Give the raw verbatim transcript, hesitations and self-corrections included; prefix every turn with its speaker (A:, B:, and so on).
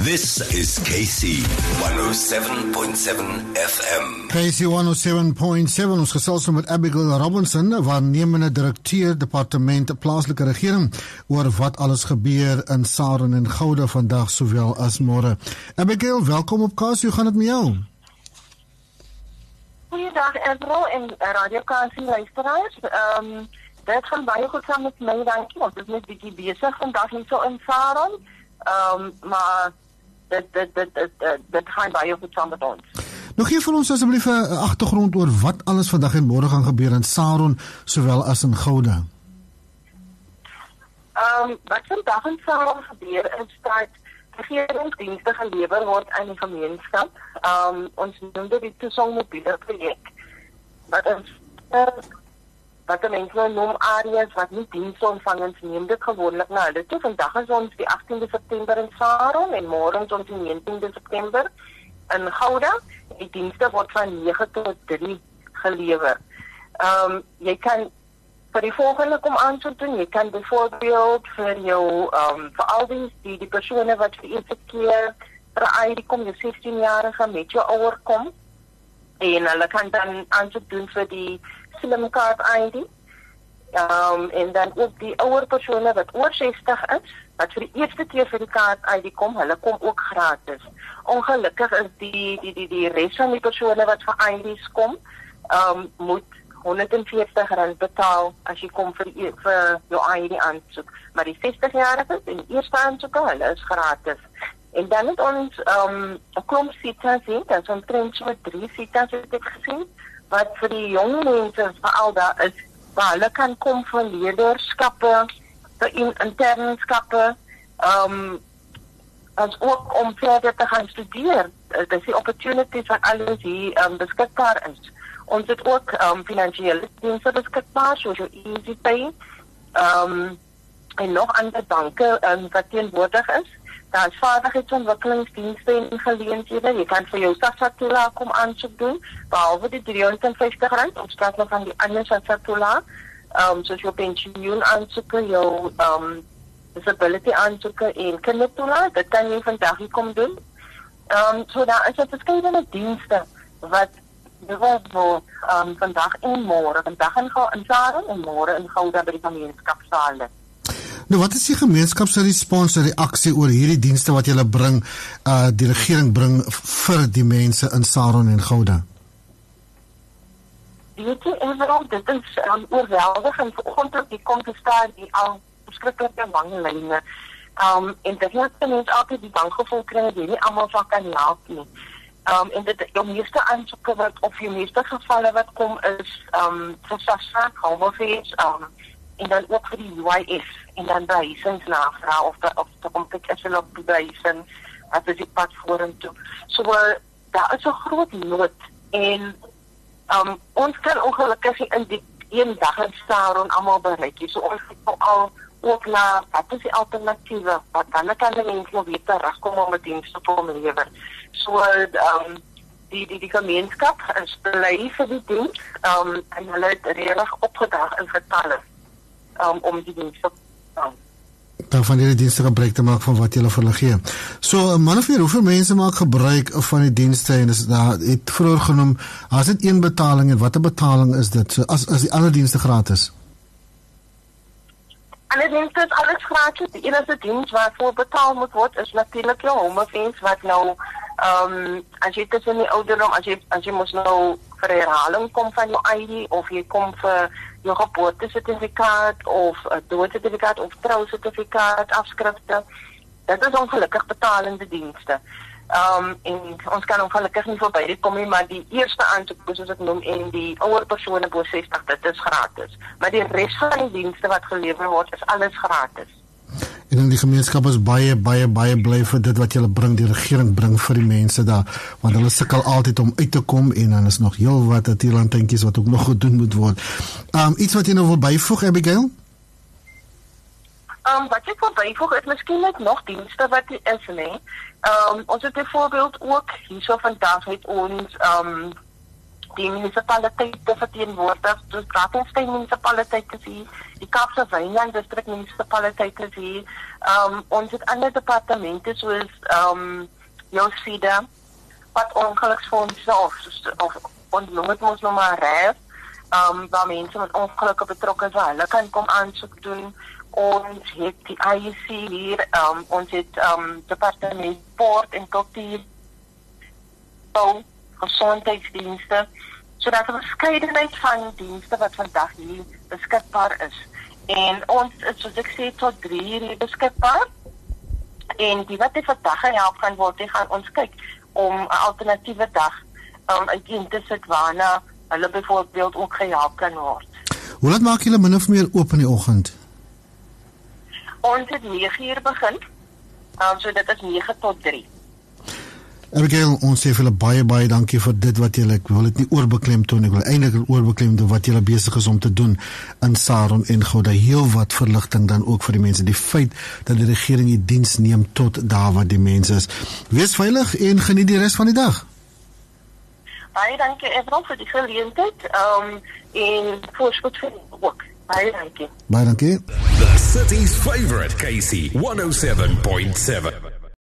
A: This is K C one oh seven point seven F M.
B: K C one oh seven point seven, ons gesels met Abigail Robinson, waarnemende direkteur departement plaaslike regering, oor wat alles gebeur in Saron en Gouda vandag sowel as môre. Abigail, welkom op K C, hoe gaan dit met jou?
C: Goeiedag Edro en Radio K C luisteraars. Um, dit gaan baie goed saam met my, dankie. Ons is net bietjie besig vandag hier so in Saron. Um, maar dit, dit, dit, dit, dit, dit gaan baie goed saam met ons.
B: Nou gee vir ons asseblief 'n agtergrond oor wat alles vandag en môre gaan gebeur in Saron sowel as in Gouda.
C: Um, wat vandag in Saron gebeur is dat regeringsdienste gelewer word aan die gemeenskap. Um, ons noem dit die Tusong mobiele projek. Wat ons wat de mensen noem areas wat niet dienstontvangers neem, dit gewoonlijk na hulle toe. Vandag is ons die achttiende September in Saron en morgen is ons die negentiende September in Gouda. Die dienste word van negen tot drie gelewer. Um, jy kan vir die volgende kom aansoek doen. Jy kan bijvoorbeeld vir jou, um, vir al die, die, die persone wat vir eerste keer vir I D kom, jou sestien-jarige met jou ouer kom. En hulle kan dan aansoek doen vir die slimkaart I D. Um, en dan ook die ouer persone wat oor sestig is, wat vir die eerste keer vir die kaart I D kom, hulle kom ook gratis. Ongelukkig is die, die, die, die rest van die persone wat vir I D's kom, um, moet honderdveertig rand betaal as jy kom vir, die, vir jou I D aansoek. Maar die sestig-jariges en die eerste aansoeke, hulle is gratis. En dan het ons um, 'n klomp sitas hier, dat is omtrent so drie sitas het ek gesien, wat vir die jong mense veral daar is, waar hulle kan kom vir leerderskappe, vir internskappe, um, ons ook om verder te gaan studeer. Dit is die opportunities wat alles hier um, beskikbaar is. Ons het ook um, financiële dienste beskikbaar, soos jou EasyPay, um, en nog ander banke um, wat teenwoordig is. Daar is vaardigheidsontwikkelingsdienste en geleenthede. Jy kan vir jou SASSA-toelaag kom aansoek doen, behalwe die driehonderdvyftig rand, op straat van die ander SASSA-toelaag, um, soos jou pensioen aansoeke, jou um, disability aansoeke en kindertoelaag. Dit kan jy vandag hier kom doen. Um, so daar is 'n verskillende dienste wat bewys word um, vandag en môre. Vandag in, in Saron en môre in Gouda by die gemeenskapsale.
B: Nou, wat is die gemeenskap se respons, reaksie oor hierdie dienste wat julle bring, uh, die regering bring vir die mense in Saron en Gouda?
C: Weet jy, Everal, dit is um, oorweldigend. Vanoggend op die kom te staan die al verskriklike lange lyne. Um, en dit is mense altyd die bankgevoel kry, die nie almal van kan help nie. Um, en dit, jou meeste aansoeke wat, of jou meeste gevalle wat kom is um, vir SASSA, Homeoffice, um, en dan ook vir die U I S, en dan behuisingsnavraag, of de, of de omkijk is hulle op die behuising, wat is die pad vorentoe. So, uh, daar is 'n groot nood, en um, ons kan ongelukkig in die een dag in Saron allemaal bereik. So, ons het al ook na, wat is die alternatiewe, wat dan kan de mense weer terugkom om het dienst te kom lewer. So, um, die, die, die gemeenskap is blij vir die dienst, um, en hulle het redelijk opgedag in getalle. Um, om die dienste um.
B: dan van die dienste gebruik te maak van wat julle vir hulle gee. So, man of meer, hoeveel mense maak gebruik van die dienste, en is daar, het vroeger genoem, as dit een betaling, en wat 'n betaling is dit, so, as, as die ander dienste gratis?
C: Alle dienste is alles gratis. Die enige dienst waarvoor betaal moet word, is natuurlijk jou Homeoffice, wat nou, um, as jy tussen die ouderdom, as jy, as jy moes nou vir herhaling kom van jou I D, of jy kom vir jou geboortesertifikaat, of uh, doodsertifikaat, of trousertifikaat, afskrifte. Dit is ongelukkig betalende dienste. Um, en ons kan ongelukkig nie voorbij dit kom nie, maar die eerste aansoek, soos ek noem, en die ouer persone bo sestig, dit is gratis. Maar die rest van die dienste wat gelewer word, is alles gratis.
B: En in die gemeenskap is baie, baie, baie bly vir dit wat julle bring, die regering bring vir die mense daar, want hulle sukkel altyd om uit te kom, en dan is nog heel wat natuurlandtjies wat ook nog gedoen moet word. Um, iets wat jy nou wil byvoeg, Abigail?
C: Um, wat ek wil byvoeg, is miskien net nog dienste wat die is, nee. Um, ons het bijvoorbeeld ook, hierso vandag het ons um, die munisipaliteite verteenwoordig, soos Drakensberg munisipaliteit is hier, die Kaapse Wynland distrik munisipaliteit is hier, um, ons het ander departemente soos um, jou SIDA, wat ongeluksfondse of, of ons noem het ons nog maar R E F, um, waar mense met ongelukke betrokken is, waar hulle kan kom aansoek doen. Ons het die I E C hier, um, ons het um, departement Sport en Kultuur, gezondheidsdienste, sodat 'n verskeidenheid van dienste wat vandag hier beskikbaar is. En ons is, soos ek sê, tot drie uur beskikbaar. En die wat die vandag gehelp kan word, die gaan ons kyk om 'n alternatiewe dag um, uiteen te sit waarna hulle byvoorbeeld ook gehelp kan word.
B: Hoe laat maak julle min of meer oop in die oggend?
C: Ons het nege uur begin, um, so dit is nege tot drie.
B: Abigail, ons sê vir julle baie baie dankie vir dit wat julle, ek wil dit nie oorbeklemtoon, ek wil eintlik oorbeklemtoon wat julle besig is om te doen in Saron en Gouda. Heel wat verligting dan ook vir die mense. Die feit dat die regering die diens neem tot daar waar die mense is. Wees veilig en geniet die res van die dag.
C: Baie dankie Evron vir die geleentheid um, en voorspoed vir ook. Baie dankie.
B: Baie dankie.
A: The city's favorite K C one oh seven point seven.